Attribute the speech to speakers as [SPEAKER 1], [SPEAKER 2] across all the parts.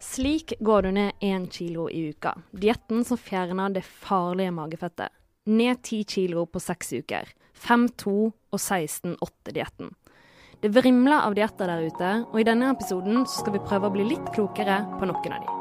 [SPEAKER 1] Slik går du ned 1 kilo i uka. Dietten som fjerner det farlige magefettet. Ned 10 kilo på 6 uker. 5-2 og 16-8 dietten. Det vrimler av dietter der ute, og i denne episoden så skal vi prøve å bli litt klokere på noen av de.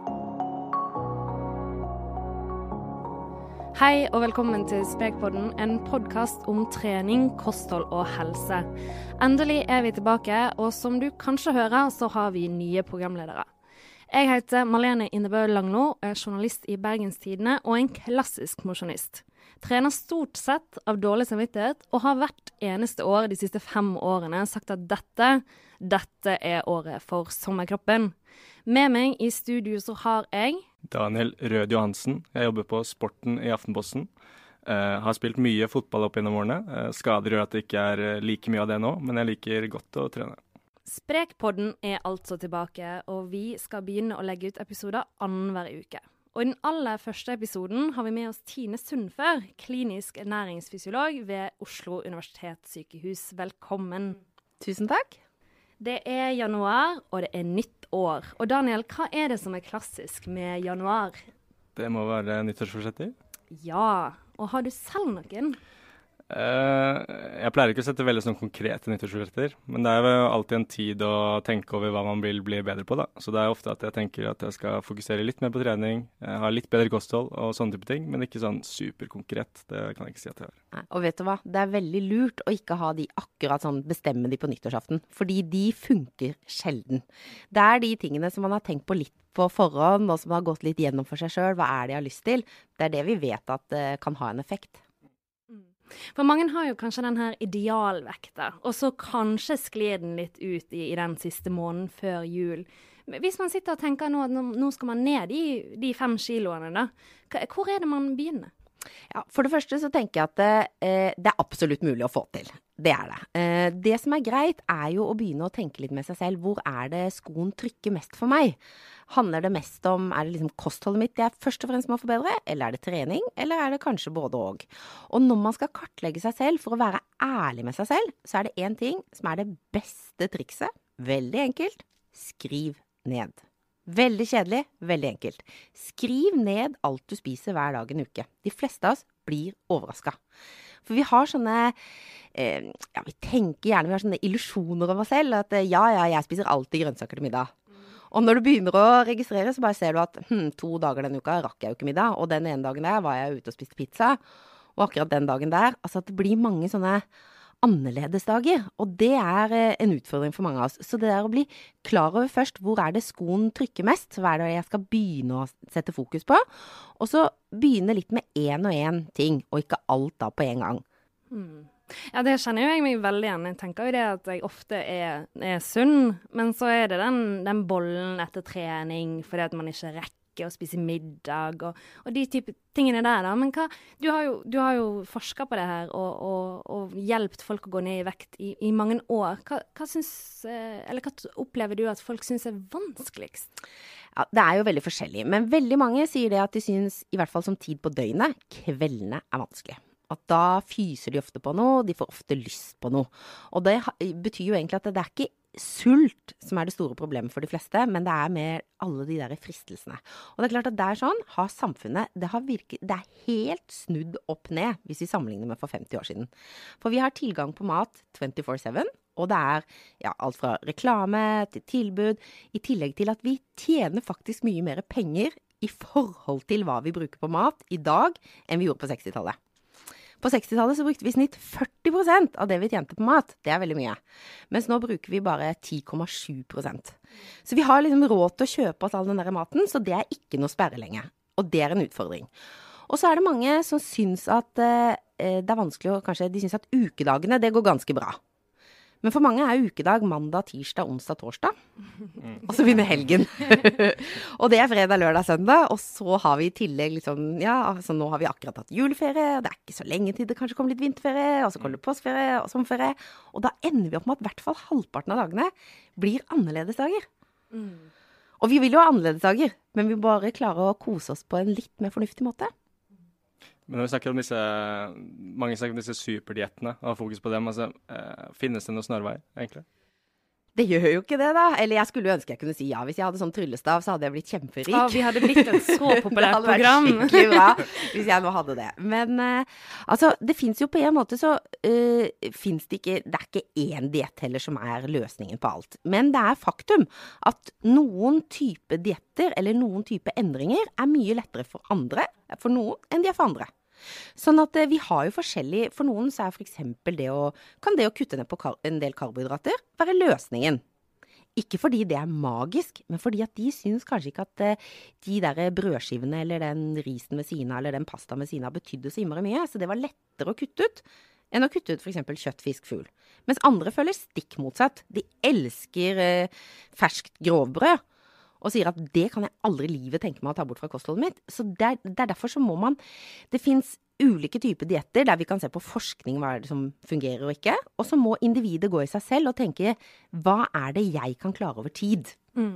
[SPEAKER 1] Hei og velkommen til Spekpodden, en podcast om trening, kosthold og helse. Endelig er vi tilbake, og som du kanskje hører, så har vi nye programledere. Jeg heter Marlene Innebø Langlo, er journalist i Bergenstidene og en klassisk mosjonist. Trener stort sett av dårlig samvittighet, og har hvert eneste år de siste 5 årene sagt at dette er året for sommerkroppen. Med meg i studio så har jeg
[SPEAKER 2] Daniel Rød Johansen. Jeg jobber på Sporten i Aftenposten. Har spilt mye fotball opp gjennom årene. Skader gjør at det ikke er like mye av det nå, men jeg liker godt å trene.
[SPEAKER 1] Sprekpodden er altså tilbake, og vi skal begynne å legge ut episoder annenhver uke. Og i den aller første episoden har vi med oss Tine Sundfør, klinisk ernæringsfysiolog ved Oslo Universitetssykehus. Velkommen.
[SPEAKER 3] Tusen takk.
[SPEAKER 1] Det er januar, og det er nytt år. Og Daniel, hva er det som er klassisk med januar?
[SPEAKER 2] Det må være nyttårsforsetter.
[SPEAKER 1] Ja, og har du selv noen?
[SPEAKER 2] Jeg pleier ikke å sette veldig sånn konkrete nyttårsforsetter, men det er jo alltid en tid å tenke over hva man vil bli bedre på, da. Så det er ofte at jeg tenker at jeg skal fokusere litt mer på trening, ha litt bedre kosthold og sånne type ting, men ikke sånn superkonkret. Det kan jeg ikke si at jeg har.
[SPEAKER 3] Nei, og vet du hva? Det er veldig lurt å ikke ha de akkurat sånn, bestemme de på nyttårsaften, fordi de funker sjelden. Det er de tingene som man har tenkt på litt på forhånd, og som har gått litt gjennom for seg selv. Hva er det jeg har lyst til? Det er det vi vet at kan ha en effekt.
[SPEAKER 1] For mange har jo kanskje den her idealvekta, og så kanskje sklir den litt ut i den siste måneden før jul. Hvis man sitter og tenker nå at nå skal man ned i de 5 kiloene da, hvor er det man begynner?
[SPEAKER 3] Ja, for det første så tenker jeg at det er absolutt mulig å få til. Det er det. Det som er greit er jo å begynne å tenke litt med seg selv. Hvor er det skoen trykker mest for meg? Handler det mest om, er det liksom kostholdet mitt jeg først og fremst må forbedre? Eller er det trening? Eller er det kanskje både og? Og når man skal kartlegge seg selv for å være ærlig med seg selv, så er det en ting som er det beste trikset. Veldig enkelt. Skriv ned. Veldig kjedelig, veldig enkelt. Skriv ned alt du spiser hver dag en uke. De fleste av oss blir overrasket. For vi har sånne, vi tenker gjerne, vi har sånne illusjoner om oss selv, at jeg spiser alltid grønnsaker til middag. Og når du begynner å registrere, så bare ser du at 2 dager denne uka rakk jeg jo ikke middag, og den ene dagen der var jeg ute og spiste pizza, og akkurat den dagen der, altså at det blir mange sånne annerledesdager, og det er en utfordring for mange av oss. Så det er å bli klar over først, hvor er det skoen trykker mest, hva er det jeg skal begynne å sette fokus på, og så begynne litt med en og en ting, og ikke alt da på en gang.
[SPEAKER 1] Ja, det kjenner jo jeg meg veldig igjen. Jeg tenker jo det at jeg ofte er sunn, men så er det den bollen etter trening, fordi at man ikke rekker å spise middag, og de type tingene der da. Men du har jo forsket på det her, og hjulpet folk å gå ned i vekt i mange år. Hva opplever du at folk synes er vanskeligst?
[SPEAKER 3] Ja, det er jo veldig forskjellig, men veldig mange sier det at de synes, i hvert fall som tid på døgnet, kveldene er vanskelig. At da fyser de ofte på noe, de får ofte lyst på noe. Og det betyr jo egentlig at det er ikke sult som er det store problemet for de fleste, men det er mer alle de der fristelsene. Og det er klart at det er sånn, har samfunnet, det er helt snudd opp ned hvis vi sammenligner med for 50 år siden. For vi har tilgang på mat 24/7, og det er alt fra reklame til tilbud, i tillegg til at vi tjener faktisk mye mer penger i forhold til hva vi bruker på mat i dag enn vi gjorde på 60-tallet. På 60-tallet så brukte vi i snitt 40% av det vi tjente på mat. Det er veldig mye. Mens nå bruker vi bare 10,7%. Så vi har liksom råd til å kjøpe oss all den der maten, så det er ikke noe sperre lenger. Og det er en utfordring. Og så er det mange som synes at det er vanskelig, og kanskje de synes at ukedagene, det går ganske bra. Men for mange er ukedag mandag, tirsdag, onsdag, torsdag. Og så begynner helgen. Og det er fredag, lørdag, søndag. Og så har vi i tillegg nå har vi akkurat hatt juleferie. Og det er ikke så lenge til det kanskje kommer litt vinterferie. Og så kommer det påskeferie og sommerferie. Og da ender vi opp med at i hvert fall halvparten av dagene blir annerledes dager. Og vi vil jo ha annerledes dager, men vi bare klarer å kose oss på en litt mer fornuftig måte.
[SPEAKER 2] Men når vi snakker om mange snakker om disse superdiettene og har fokus på dem, finnes det noen snarveier, egentlig?
[SPEAKER 3] Det gjør jo ikke det, da. Eller jeg skulle jo ønske jeg kunne si ja. Hvis jeg hadde sånn tryllestav, så hadde jeg blitt kjemperik.
[SPEAKER 1] Ja, vi hadde blitt et så populært program.
[SPEAKER 3] Det hadde vært skikkelig bra hvis jeg nå hadde det. Men altså, det finnes jo på en måte så finnes det ikke, det er ikke én diett heller som er løsningen på alt. Men det er faktum at noen type dietter eller noen type endringer er mye lettere for noen enn de er for andre. Sånn at vi har jo forskjellig, for noen så er for eksempel kan det å kutte ned på en del karbohydrater være løsningen. Ikke fordi det er magisk, men fordi at de synes kanskje ikke at de der brødskivene eller den risen ved siden av, eller den pasta ved siden av betydde så innmari mye, så det var lettere å kutte ut enn å kutte ut for eksempel kjøtt, fisk, fugl. Mens andre føler stikk motsatt. De elsker ferskt grovbrød, og sier at det kan jeg aldri i livet tenke meg å ta bort fra kostholdet mitt. Så det er derfor så må det finnes ulike typer dietter der vi kan se på forskning hva er det som fungerer og ikke, og så må individet gå i seg selv og tenke, hva er det jeg kan klare over tid?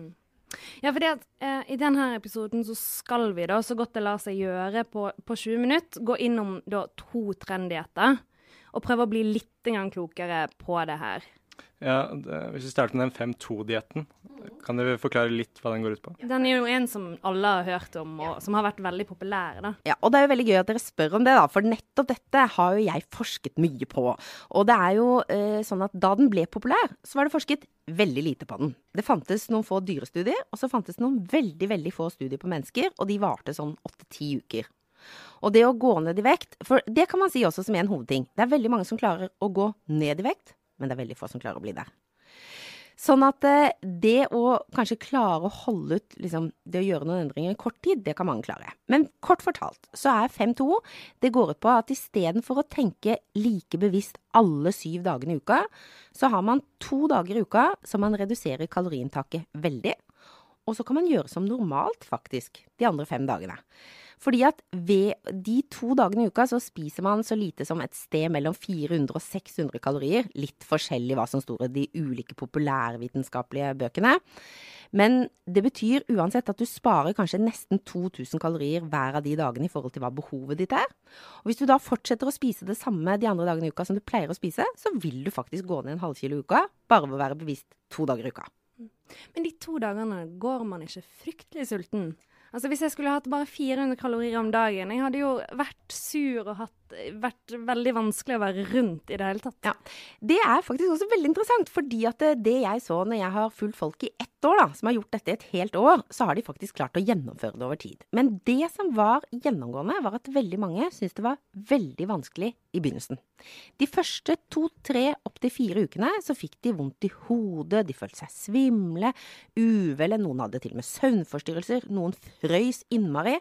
[SPEAKER 1] Ja, fordi at i denne episoden så skal vi da, så godt det lar seg gjøre på 20 minutter, gå innom da 2 trenddietter, og prøve å bli litt klokere på det her.
[SPEAKER 2] Ja, hvis vi starter med den 5-2-dietten, kan dere forklare litt hva den går ut på?
[SPEAKER 1] Den er jo en som alle har hørt om, og som har vært veldig populær da.
[SPEAKER 3] Ja, og det er jo veldig gøy at dere spør om det da, for nettopp dette har jo jeg forsket mye på. Og det er jo sånn at da den ble populær, så var det forsket veldig lite på den. Det fantes noen få dyrestudier, og så fantes noen veldig, veldig få studier på mennesker, og de varte sånn 8-10 uker. Og det å gå ned i vekt, for det kan man si også som en hovedting. Det er veldig mange som klarer å gå ned i vekt, men det er veldig få som klarer å bli der. Sånn at det å kanskje klare å holde ut, liksom, det å gjøre noen endringer i kort tid, det kan mange klare. Men kort fortalt, så er 5-2, det går ut på at i stedet for å tenke like bevisst alle 7 dagene i uka, så har man 2 dager i uka som man reduserer kaloriinntaket veldig, og så kan man gjøre som normalt faktisk, de andre 5 dagene. Fordi at ved de 2 dagene i uka så spiser man så lite som et sted mellom 400 og 600 kalorier. Litt forskjellig hva som står i de ulike populærvitenskapelige bøkene. Men det betyr uansett at du sparer kanskje nesten 2000 kalorier hver av de dagene i forhold til hva behovet ditt er. Og hvis du da fortsetter å spise det samme de andre dagene i uka som du pleier å spise, så vil du faktisk gå ned en halv kilo i uka, bare ved å være bevisst 2 dager i uka.
[SPEAKER 1] Men de 2 dagene går man ikke fryktelig sulten? Altså hvis jeg skulle hatt bare 400 kalorier om dagen, jeg hadde jo vært sur og vært veldig vanskelig å være rundt i det hele tatt.
[SPEAKER 3] Ja, det er faktisk også veldig interessant, fordi at det jeg så når jeg har fulgt folk i 1 år da, som har gjort dette et helt år, så har de faktisk klart å gjennomføre det over tid. Men det som var gjennomgående var at veldig mange syntes det var veldig vanskelig i begynnelsen. De første 2, 3, opp til 4 ukene så fikk de vondt i hodet, de følte seg svimle, uvelle, noen hadde til og med søvnforstyrrelser, noen frøys innmari.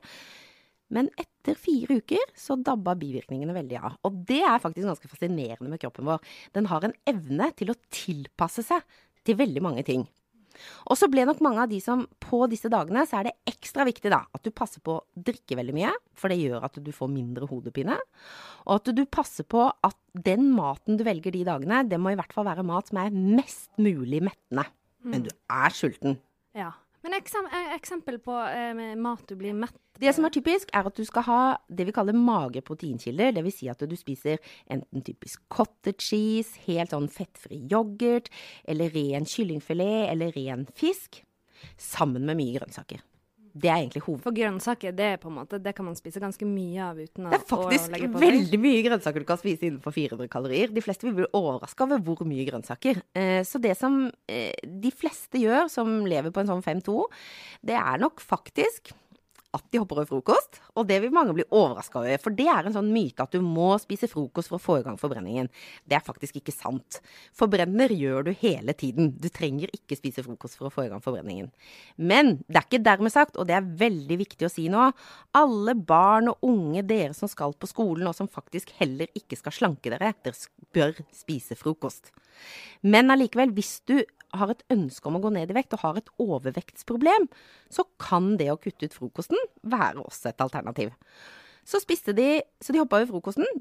[SPEAKER 3] Men etter 4 uker så dabba bivirkningene veldig av. Og det er faktisk ganske fascinerende med kroppen vår. Den har en evne til å tilpasse seg til veldig mange ting. Og så ble nok mange av de som på disse dagene, så er det ekstra viktig da, at du passer på å drikke veldig mye, for det gjør at du får mindre hodepine. Og at du passer på at den maten du velger de dagene, det må i hvert fall være mat som er mest mulig mettende. Men du er sulten.
[SPEAKER 1] Ja. Men eksempel på mat du blir mett.
[SPEAKER 3] Det som er typisk er at du skal ha det vi kaller magre proteinkilder. Det vil si at du spiser enten typisk cottage cheese, helt sånn fettfri yoghurt, eller ren kyllingfilet, eller ren fisk, sammen med mye grønnsaker. Det er egentlig hoved.
[SPEAKER 1] For grønnsaker, det er på en måte, det kan man spise ganske mye av uten å legge på seg.
[SPEAKER 3] Det er faktisk veldig mye grønnsaker du kan spise innenfor 400 kalorier. De fleste vil bli overrasket over hvor mye grønnsaker. Så det som de fleste gjør som lever på en sånn 5-2, det er nok faktisk at de hopper over frokost, og det vil mange bli overrasket over, for det er en sånn myte at du må spise frokost for å få i gang forbrenningen. Det er faktisk ikke sant. Forbrenner gjør du hele tiden. Du trenger ikke spise frokost for å få i gang forbrenningen. Men det er ikke dermed sagt, og det er veldig viktig å si nå, alle barn og unge, dere som skal på skolen, og som faktisk heller ikke skal slanke dere bør spise frokost. Men allikevel, hvis du har et ønske om å gå ned i vekt og har et overvektsproblem, så kan det å kutte ut frokosten være også et alternativ. Så de hoppet over frokosten,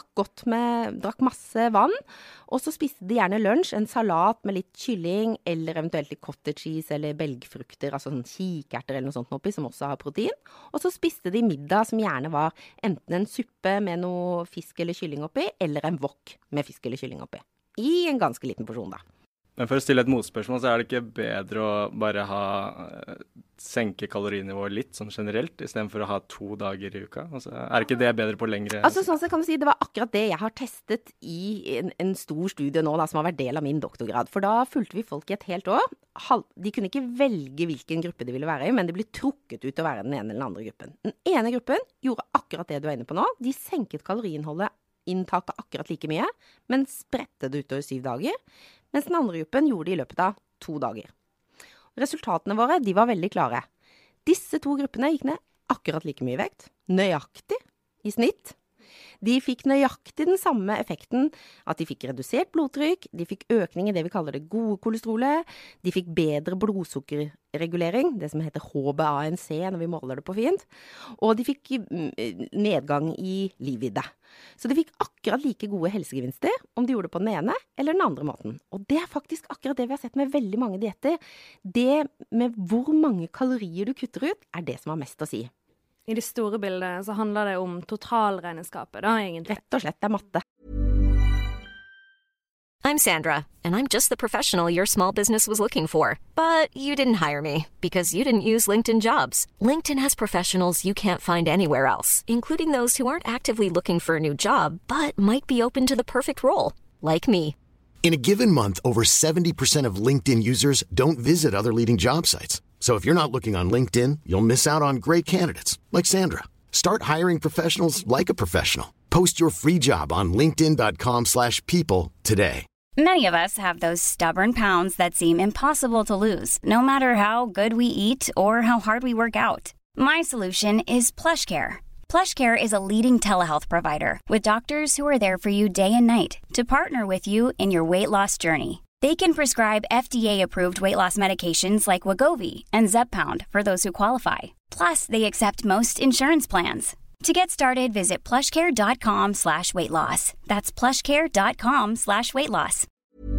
[SPEAKER 3] drakk masse vann, og så spiste de gjerne lunsj, en salat med litt kylling, eller eventuelt litt cottage cheese, eller belgfrukter, altså sånn kikerter eller noe sånt oppi, som også har protein. Og så spiste de middag som gjerne var enten en suppe med noe fisk eller kylling oppi, eller en wok med fisk eller kylling oppi. I en ganske liten porsjon da.
[SPEAKER 2] Men for å stille et motspørsmål, så er det ikke bedre å bare senke kalorinivået litt sånn generelt, i stedet for å ha 2 dager i uka? Altså, er ikke det bedre på lengre?
[SPEAKER 3] Altså sånn så kan du si, det var akkurat det jeg har testet i en stor studie nå da, som har vært del av min doktorgrad. For da fulgte vi folk i et helt år. De kunne ikke velge hvilken gruppe de ville være i, men de ble trukket ut til å være den ene eller den andre gruppen. Den ene gruppen gjorde akkurat det du er inne på nå. De senket kaloriinntaket akkurat like mye, men spredte det utover 7 dager. Mens den andre gruppen gjorde det i løpet av 2 dager. Resultatene våre, de var veldig klare. Disse 2 gruppene gikk ned akkurat like mye vekt, nøyaktig i snitt. De fikk nøyaktig den samme effekten, at de fikk redusert blodtrykk, de fikk økning i det vi kaller det gode kolesterolet, de fikk bedre blodsukkerregulering, det som heter HbA1c når vi måler det på fint, og de fikk nedgang i livvidde. Så de fikk akkurat like gode helsegevinster om de gjorde det på den ene eller den andre måten. Og det er faktisk akkurat det vi har sett med veldig mange dietter. Det med hvor mange kalorier du kutter ut, er det som har mest å si.
[SPEAKER 1] I det store bildet så handler det om totalregnskapet da, egentlig.
[SPEAKER 3] Rett og slett, det er matte.
[SPEAKER 4] I'm Sandra, and I'm just the professional your small business was looking for. But you didn't hire me, because you didn't use LinkedIn Jobs. LinkedIn has professionals you can't find anywhere else, including those who aren't actively looking for a new job, but might be open to the perfect role, like me.
[SPEAKER 5] In a given month, over 70% of LinkedIn users don't visit other leading job sites. So if you're not looking on LinkedIn, you'll miss out on great candidates like Sandra. Start hiring professionals like a professional. Post your free job on linkedin.com/people today.
[SPEAKER 6] Many of us have those stubborn pounds that seem impossible to lose, no matter how good we eat or how hard we work out. My solution is PlushCare. PlushCare is a leading telehealth provider with doctors who are there for you day and night to partner with you in your weight loss journey. They can prescribe FDA-approved weight loss medications like Wegovy and Zepbound for those who qualify. Plus, they accept most insurance plans. To get started, visit plushcare.com/weightloss. That's plushcare.com/weightloss.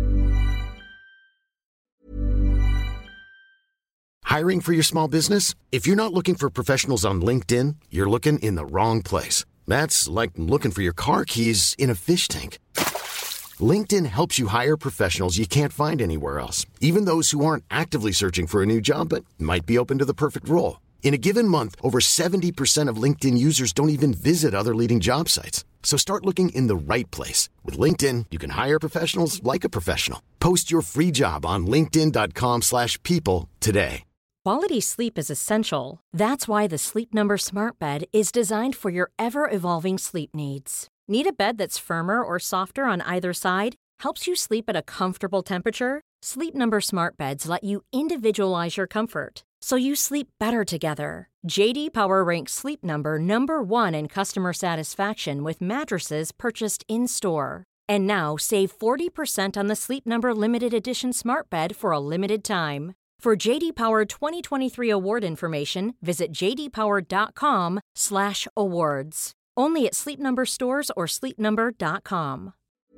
[SPEAKER 5] Hiring for your small business? If you're not looking for professionals on LinkedIn, you're looking in the wrong place. That's like looking for your car keys in a fish tank. LinkedIn helps you hire professionals you can't find anywhere else, even those who aren't actively searching for a new job but might be open to the perfect role. In a given month, over 70% of LinkedIn users don't even visit other leading job sites. So start looking in the right place. With LinkedIn, you can hire professionals like a professional. Post your free job on linkedin.com/people today.
[SPEAKER 7] Quality sleep is essential. That's why the Sleep Number Smart Bed is designed for your ever-evolving sleep needs. Need a bed that's firmer or softer on either side? Helps you sleep at a comfortable temperature? Sleep Number Smart Beds let you individualize your comfort, so you sleep better together. JD Power ranks Sleep Number #1 in customer satisfaction with mattresses purchased in-store. And now, save 40% on the Sleep Number Limited Edition Smart Bed for a limited time. For JD Power 2023 award information, visit jdpower.com/awards. Only at Sleep Number stores or sleepnumber.com.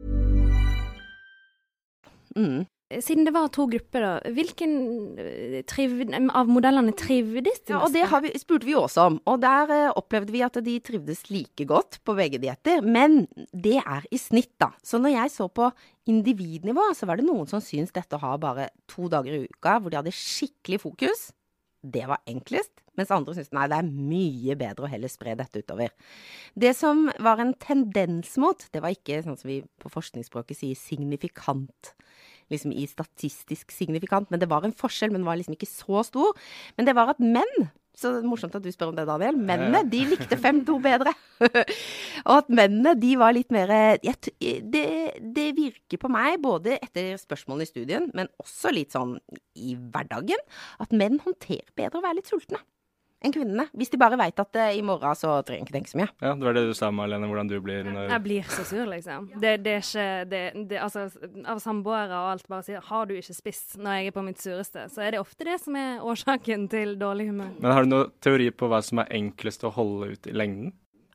[SPEAKER 1] Siden det var 2 grupper da, hvilken av modellene trivdes de?
[SPEAKER 3] Ja, og det spurte vi også om, og der opplevde vi at de trivdes like godt på begge dietter, men det er i snitt da. Så når jeg så på individnivå, så var det noen som synes dette å ha bare 2 dager i uka, hvor de hadde skikkelig fokus. Det var enklest, mens andre synes nei, det er mye bedre å heller spre dette utover. Det som var en tendens mot, det var ikke sånn som vi på forskningsspråket sier signifikant, liksom i statistisk signifikant, men det var en forskjell, men den var liksom ikke så stor. Men det var at menn, så morsomt at du spør om det, Daniel, mennene, de likte 5-2 bedre. Og at mennene, de var litt mer, det virker på meg, både etter spørsmålene i studien, men også litt sånn i hverdagen, at menn håndterer bedre å være litt sultne enn kvinnene. Hvis de bare vet at i morgen så trenger jeg ikke tenke så mye.
[SPEAKER 2] Ja, det var det du sa, Marlene, hvordan du blir når...
[SPEAKER 1] Jeg blir så sur, liksom. Det er ikke, altså, av samboere og alt bare sier, har du ikke spist når jeg er på mitt sureste, så er det ofte det som er årsaken til dårlig humør.
[SPEAKER 2] Men har du noen teori på hva som er enklest å holde ut i lengden?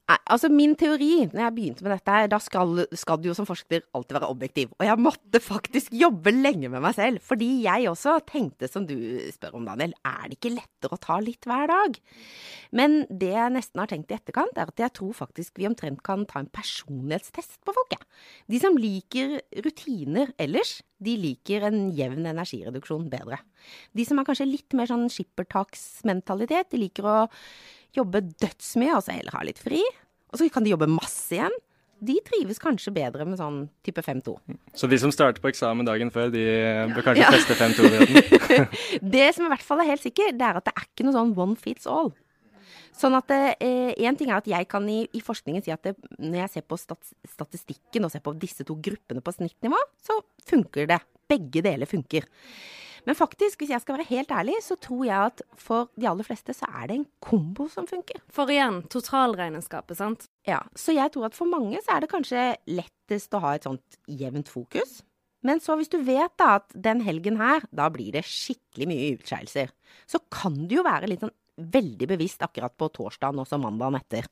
[SPEAKER 3] Altså min teori, når jeg begynte med dette, da skal du jo som forsker alltid være objektiv. Og jeg måtte faktisk jobbe lenge med meg selv, fordi jeg også tenkte, som du spør om, Daniel, det ikke lettere å ta litt hver dag? Men det jeg nesten har tenkt i etterkant, at jeg tror faktisk vi omtrent kan ta en personlighetstest på folk. De som liker rutiner ellers, de liker en jevn energireduksjon bedre. De som har kanskje litt mer sånn skippertaksmentalitet, de liker å jobbe dødsmye, altså heller ha litt fri. Og så kan de jobbe masse igjen. De trives kanskje bedre med sånn type 5-2.
[SPEAKER 2] Så de som starter på eksamen dagen før, de bør kanskje teste 5-2-digheten?
[SPEAKER 3] Det som i hvert fall helt sikkert, det at det ikke noe sånn one fits all. Sånn at en ting at jeg kan i forskningen si at når jeg ser på statistikken og ser på disse to gruppene på snittnivå, så funker det. Begge deler funker. Men faktisk, hvis jeg skal være helt ærlig, så tror jeg at for de aller fleste så det en kombo som funker.
[SPEAKER 1] For igjen, totalregnskapet, sant?
[SPEAKER 3] Ja, så jeg tror at for mange så det kanskje lettest å ha et sånt jevnt fokus. Men så hvis du vet da at den helgen her, da blir det skikkelig mye utskeielser, så kan det jo være litt sånn veldig bevisst akkurat på torsdagen og så mandagen etter.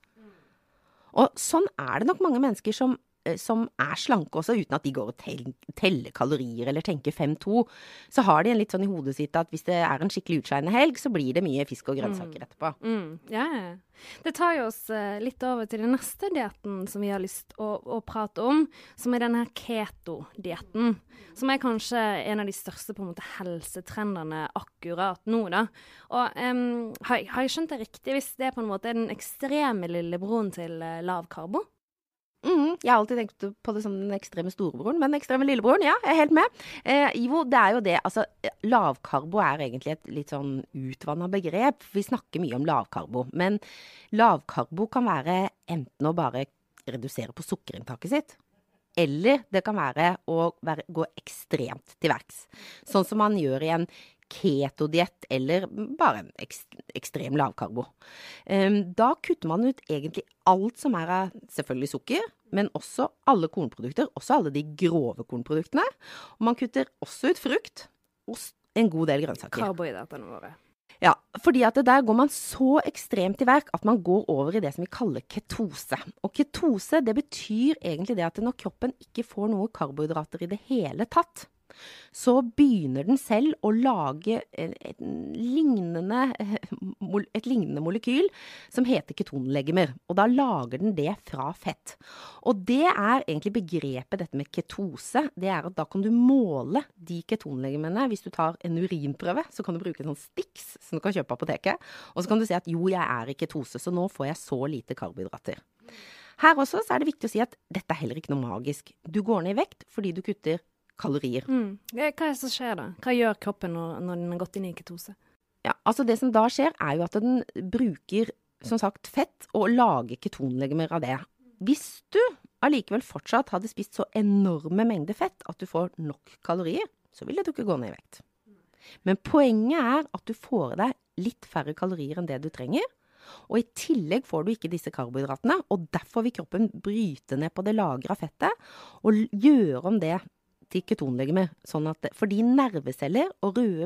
[SPEAKER 3] Og sånn det nok mange mennesker som slanke også, uten at de går og teller kalorier eller tenker 5-2, så har de en litt sånn i hodet sitt at hvis det en skikkelig utskeiende helg, så blir det mye fisk og grønnsaker etterpå.
[SPEAKER 1] Ja. Det tar jo oss litt over til den neste dietten som vi har lyst å prate om, som denne keto-dietten, som kanskje en av de største på en måte helsetrendene akkurat nå da. Og har jeg skjønt det riktig hvis det på en måte den ekstreme lillebroren til lav karbo?
[SPEAKER 3] Jeg har alltid tenkt på det som den ekstreme storebroren, men ekstreme lillebroren, ja, jeg helt med. Jo, det jo det, altså lavkarbo egentlig et litt sånn utvannet begrep. Vi snakker mye om lavkarbo, men lavkarbo kan være enten å bare redusere på sukkerinntaket sitt, eller det kan være å gå ekstremt til verks. Sånn som man gjør i en ketodiett eller bare en ekstrem lavkarbo. Da kutter man ut egentlig alt som av selvfølgelig sukker, men også alle kornprodukter, også alle de grove kornproduktene. Og man kutter også ut frukt og en god del grønnsaker.
[SPEAKER 1] Karbohydratene våre.
[SPEAKER 3] Ja, fordi at der går man så ekstremt til verk at man går over i det som vi kaller ketose. Og ketose, det betyr egentlig det at når kroppen ikke får noe karbohydrater i det hele tatt, så begynner den selv å lage et lignende molekyl som heter ketonlegemer. Og da lager den det fra fett. Og det egentlig begrepet dette med ketose. Det at da kan du måle de ketonlegemene. Hvis du tar en urinprøve, så kan du bruke en sånn Stix som du kan kjøpe på apoteket. Og så kan du si at jo, jeg i ketose, så nå får jeg så lite karbohydrater. Her også så det viktig å si at dette heller ikke noe magisk. Du går ned i vekt fordi du kutter kalorier.
[SPEAKER 1] Hva det som skjer da? Hva gjør kroppen når den har gått inn i ketose?
[SPEAKER 3] Ja, altså det som da skjer jo at den bruker, som sagt, fett og lager ketonlegemer av det. Hvis du allikevel fortsatt hadde spist så enorme mengder fett at du får nok kalorier, så vil det ikke gå ned i vekt. Men poenget at du får deg litt færre kalorier enn det du trenger, og i tillegg får du ikke disse karbohydratene, og derfor vil kroppen bryte ned på det lagret av fettet og gjøre om det til ketonlegemer, sånn at, fordi nerveceller og røde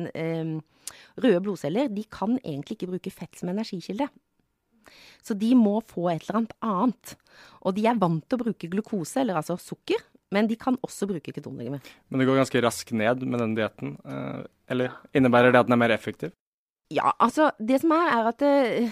[SPEAKER 3] blodceller, de kan egentlig ikke bruke fett som energikilde. Så de må få et eller annet. Og de vant til å bruke glukose, eller altså sukker, men de kan også bruke ketonlegemer. Men
[SPEAKER 2] det går ganske raskt ned med den dietten, eller innebærer det at den mer effektiv?
[SPEAKER 3] Ja, altså det som at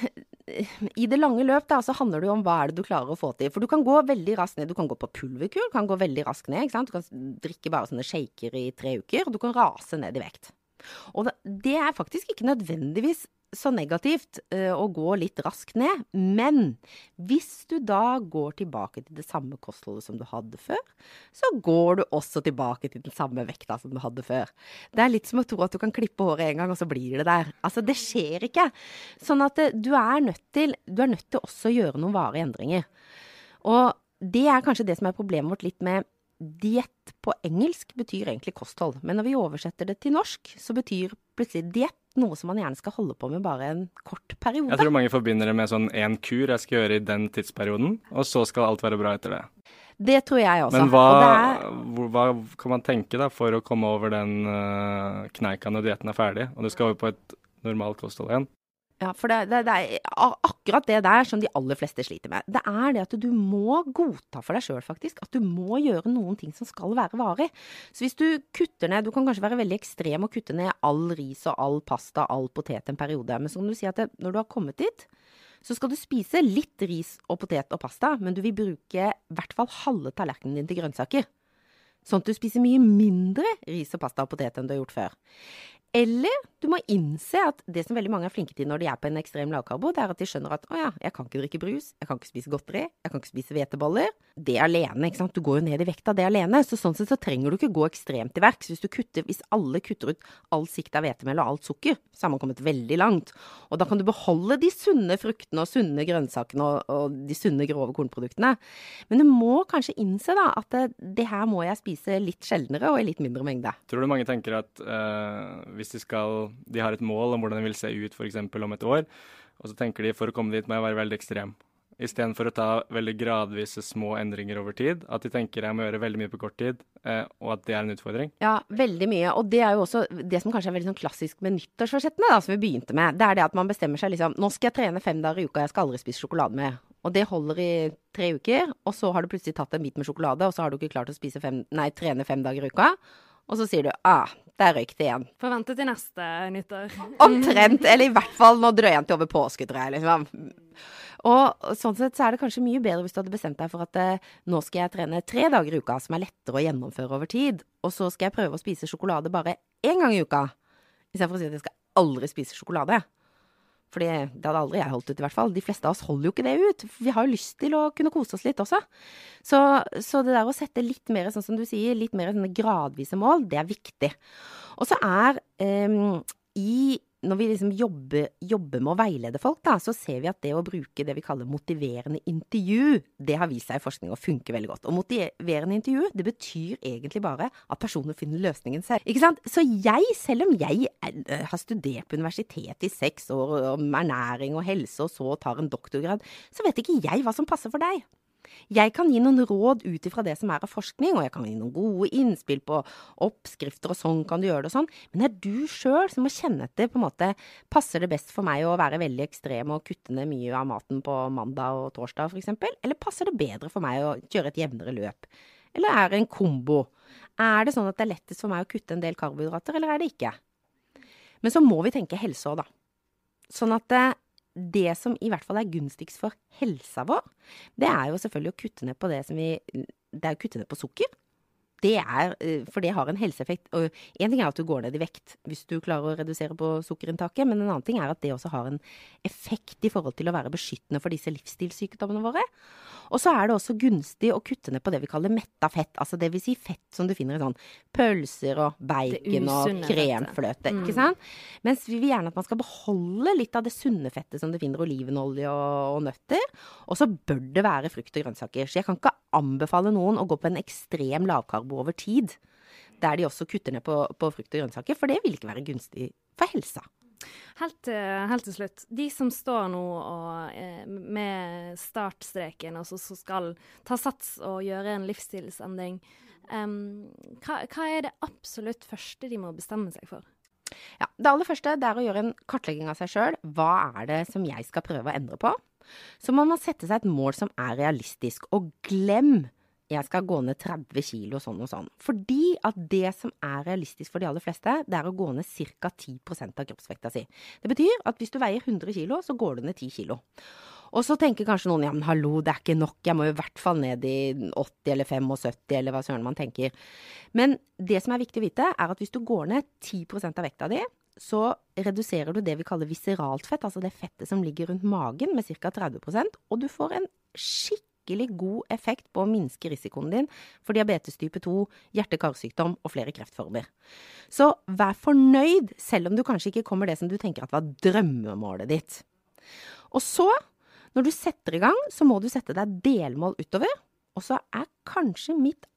[SPEAKER 3] i det lange løp da, så handler det jo om hva det du klarer å få til. For du kan gå veldig raskt ned, du kan gå på pulverkur, du kan gå veldig raskt ned, ikke sant? Du kan drikke bare sånne shaker i 3 uker, og du kan rase ned i vekt. Og det faktisk ikke nødvendigvis så negativt å gå litt raskt ned, men hvis du da går tilbake til det samme kostholdet som du hadde før, så går du også tilbake til den samme vekta som du hadde før. Det litt som å tro at du kan klippe håret en gang, og så blir det der. Altså, det skjer ikke. Sånn at du nødt til også å gjøre noen varige endringer. Og det kanskje det som problemet vårt litt med diett på engelsk betyr egentlig kosthold, men når vi oversetter det til norsk, så betyr plutselig diett noe som man gjerne skal holde på med bare en kort periode.
[SPEAKER 2] Jeg tror mange forbinder det med sånn en kur jeg skal gjøre i den tidsperioden, og så skal alt være bra etter det.
[SPEAKER 3] Det tror jeg også.
[SPEAKER 2] Men hva kan man tenke da for å komme over den kneika når dietten ferdig, og du skal over på et normalt kosthold igjen?
[SPEAKER 3] Ja, for det er akkurat det der som de aller fleste sliter med. Det er det at du må godta for deg selv faktisk, at du må gjøre noen ting som skal være varig. Så hvis du kutter ned, du kan kanskje være veldig ekstrem og kutte ned all ris og all pasta, all potet en periode, men så kan du si at når du har kommet dit, så skal du spise litt ris og potet og pasta, men du vil bruke i hvert fall halve tallerkenen din til grønnsaker. Sånn at du spiser mye mindre ris og pasta og potet enn du har gjort før. Eller du må innse at det som veldig mange er flinke til når de er på en ekstrem lavkarbo, det er at de skjønner at, jeg kan ikke drikke brus, jeg kan ikke spise godteri, jeg kan ikke spise hveteboller. Det alene, ikke sant? Du går jo ned i vekta, det alene. Så sånn sett så trenger du ikke gå ekstremt til verks. Hvis alle kutter ut all sikt av hvetemel og alt sukker, så har man kommet veldig langt. Og da kan du beholde de sunne fruktene og sunne grønnsakene og de sunne grove kornproduktene. Men du må kanskje innse da at det her må jeg spise litt sjeldnere og i litt mindre mengde.
[SPEAKER 2] Tror du mange tenker at hvis de har et mål om hvordan det vil se ut for eksempel om et år, og så tenker de for å komme dit må jeg være veldig ekstrem. I stedet for å ta veldig gradvise små endringer over tid, at de tenker jeg må gjøre veldig mye på kort tid, og at det er en utfordring.
[SPEAKER 3] Ja, veldig mye, og det er jo også det som kanskje er veldig sånn klassisk med nyttårsforsettene da, som vi begynte med. Det er det at man bestemmer seg liksom, nå skal jeg trene 5 dager i uka, jeg skal aldri spise sjokolade med. Og det holder i 3 uker, og så har du plutselig tatt en bit med sjokolade, og så har du ikke klart å trene 5 dager i uka. Og så sier du, der røyk det igjen.
[SPEAKER 1] Forvente til neste nyttår.
[SPEAKER 3] Omtrent, eller i hvert fall nå drøyer jeg til over påske, tror jeg, liksom. Og sånn sett så er det kanskje mye bedre hvis du hadde bestemt deg for at nå skal jeg trene 3 dager i uka, som er lettere å gjennomføre over tid. Og så skal jeg prøve å spise sjokolade bare 1 gang i uka, i stedet for å si at jeg skal aldri spise sjokolade. Fordi det hadde aldri jeg holdt ut i hvert fall. De fleste av oss holder jo ikke det ut. Vi har jo lyst til å kunne kose oss litt også. Så det der å sette litt mer, sånn som du sier, litt mer sånne gradvise mål, det er viktig. Og så når vi liksom jobber med å veilede folk da, så ser vi at det å bruke det vi kaller motiverende intervju, det har vist seg i forskning å funke veldig godt. Og motiverende intervju, det betyr egentlig bare at personer finner løsningen selv. Ikke sant? Så selv om jeg har studert på universitet i 6 år om ernæring og helse, og så tar en doktorgrad, så vet ikke jeg hva som passer for deg. Jeg kan gi noen råd ut ifra det som er av forskning, og jeg kan gi noen gode innspill på oppskrifter, og sånn kan du gjøre det og sånn. Men det er du selv som må kjenne etter, på en måte, passer det best for meg å være veldig ekstrem og kutte ned mye av maten på mandag og torsdag for eksempel? Eller passer det bedre for meg å gjøre et jevnere løp? Eller er det en kombo? Er det sånn at det er lettest for meg å kutte en del karbohydrater, eller er det ikke? Men så må vi tenke helse også da. Sånn at det som i hvert fall er gunstigst for helsa vår, det er jo selvfølgelig å kutte ned på det er å kutte ned på sukker. For det har en helseeffekt. Og en ting er at du går ned i vekt hvis du klarer å redusere på sukkerinntaket, men en annen ting er at det også har en effekt i forhold til å være beskyttende for disse livsstilssykdommene våre. Og så er det også gunstig å kutte ned på det vi kaller metta fett, altså det vil si fett som du finner i sånn pølser og bacon og kremfløte, ikke sant? Mens vi vil gjerne at man skal beholde litt av det sunne fettet som du finner i olivenolje og nøtter, og så bør det være frukt og grønnsaker. Så jeg kan ikke anbefale noen å gå på en ekstrem lavkarbo over tid, der de også kutter ned på frukt og grønnsaker, for det vil ikke være gunstig for helsa.
[SPEAKER 1] Helt til slutt, de som står nå med startstreken og så skal ta sats og gjøre en livsstilsendring, hva er det absolutt første de må bestemme seg for?
[SPEAKER 3] Ja, det aller første det er å gjøre en kartlegging av seg selv. Hva er det som jeg skal prøve å endre på? Så må man sette seg et mål som er realistisk, og glem jeg skal gå ned 30 kilo sånn og sånn. Fordi at det som er realistisk for de aller fleste, det er å gå ned ca. 10% av kroppsvekta si. Det betyr at hvis du veier 100 kilo, så går du ned 10 kilo. Og så tenker kanskje noen, ja, men hallo, det er ikke nok, jeg må jo i hvert fall ned i 80 eller 75, eller hva søren man tenker. Men det som er viktig å vite, er at hvis du går ned 10% av vekta di, så reduserer du det vi kaller visceralt fett, altså det fettet som ligger rundt magen med ca. 30%, og du får en skikkelig god effekt på å minske risikoen din for diabetes type 2, hjerte-karsykdom og flere kreftformer. Så vær fornøyd, selv om du kanskje ikke kommer det som du tenker at var drømmemålet ditt. Og så, når du setter i gang, så må du sette deg delmål utover, og så er kanskje mitt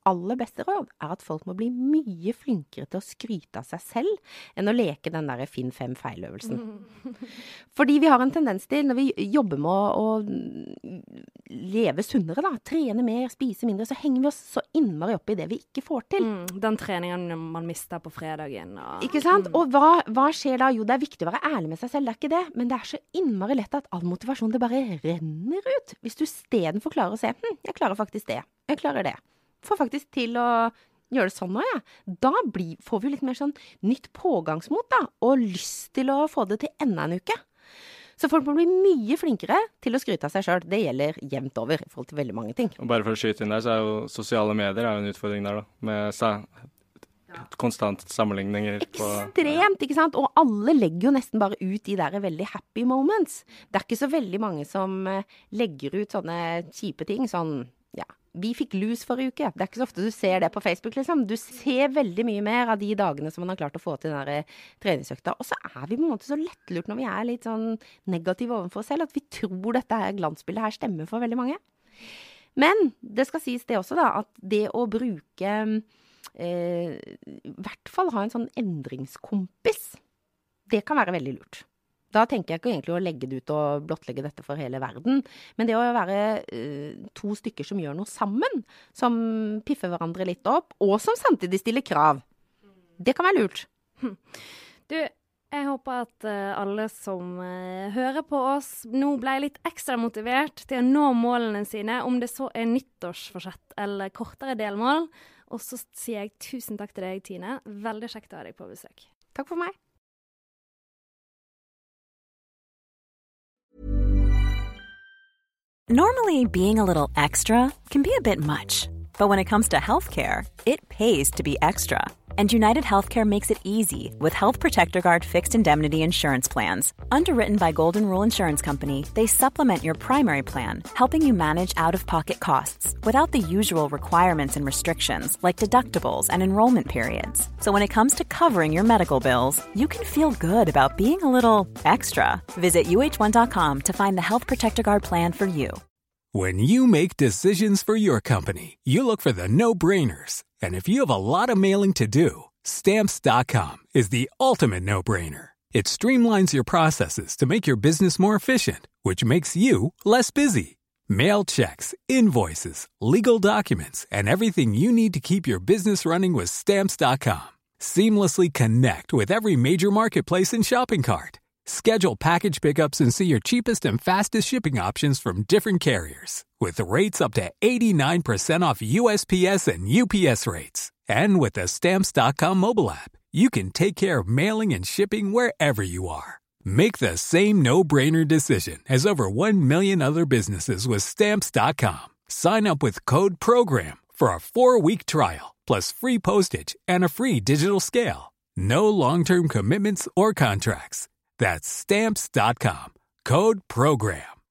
[SPEAKER 3] aller beste råd at folk må bli mye flinkere til å skryte av seg selv enn å leke den der Finn 5 feiløvelsen. Fordi vi har en tendens til, når vi jobber med å leve sunnere, da, trene mer, spise mindre, så henger vi oss så innmari opp i det vi ikke får til.
[SPEAKER 1] Den treningen man mister på fredagen.
[SPEAKER 3] Ikke sant? Og hva skjer da? Jo, det er viktig å være ærlig med seg selv, det er ikke det, men det er så innmari lett at all motivasjon det bare renner ut. Hvis du isteden får klare å se, jeg klarer faktisk det, jeg klarer det. Får faktisk til å gjøre det sånn nå, ja. Da får vi litt mer sånn nytt pågangsmot da, og lyst til å få det til enda en uke. Så folk må bli mye flinkere til å skryte av seg selv. Det gjelder jevnt over i forhold til veldig mange ting.
[SPEAKER 2] Og bare for å skyte inn der, så er jo sosiale medier en utfordring der da, med konstant sammenligninger.
[SPEAKER 3] Ekstremt, ikke sant? Og alle legger jo nesten bare ut de der veldig happy moments. Det er ikke så veldig mange som legger ut sånne kjipe ting, sånn, ja. Vi fikk lus forrige uke. Det er ikke så ofte du ser det på Facebook, liksom. Du ser veldig mye mer av de dagene som man har klart å få til den der treningsøkta. Og så er vi på en måte så lettlurt når vi er litt sånn negative overfor oss selv, at vi tror dette her glansbildet her stemmer for veldig mange. Men det skal sies det også da, at det å bruke, i hvert fall ha en sånn endringskompis, det kan være veldig lurt. Da tenker jeg ikke egentlig å legge det ut og blottlegge dette for hele verden, men det å være 2 stykker som gjør noe sammen, som piffer hverandre litt opp, og som samtidig stiller krav, det kan være lurt.
[SPEAKER 1] Du, jeg håper at alle som hører på oss nå ble litt ekstra motivert til å nå målene sine, om det så er nyttårsforsett eller kortere delmål. Og så sier jeg tusen takk til deg, Tine. Veldig kjekt å ha deg på besøk.
[SPEAKER 3] Takk for meg.
[SPEAKER 8] Normally, being a little extra can be a bit much, but when it comes to healthcare, it pays to be extra. And United Healthcare makes it easy with Health Protector Guard fixed indemnity insurance plans. Underwritten by Golden Rule Insurance Company, they supplement your primary plan, helping you manage out-of-pocket costs without the usual requirements and restrictions like deductibles and enrollment periods. So when it comes to covering your medical bills, you can feel good about being a little extra. Visit uh1.com to find the Health Protector Guard plan for you.
[SPEAKER 9] When you make decisions for your company, you look for the no-brainers. And if you have a lot of mailing to do, Stamps.com is the ultimate no-brainer. It streamlines your processes to make your business more efficient, which makes you less busy. Mail checks, invoices, legal documents, and everything you need to keep your business running with Stamps.com. Seamlessly connect with every major marketplace and shopping cart. Schedule package pickups and see your cheapest and fastest shipping options from different carriers. With rates up to 89% off USPS and UPS rates. And with the Stamps.com mobile app, you can take care of mailing and shipping wherever you are. Make the same no-brainer decision as over 1 million other businesses with Stamps.com. Sign up with code PROGRAM for a 4-week trial, plus free postage and a free digital scale. No long-term commitments or contracts. That's Stamps.com. Code PROGRAM.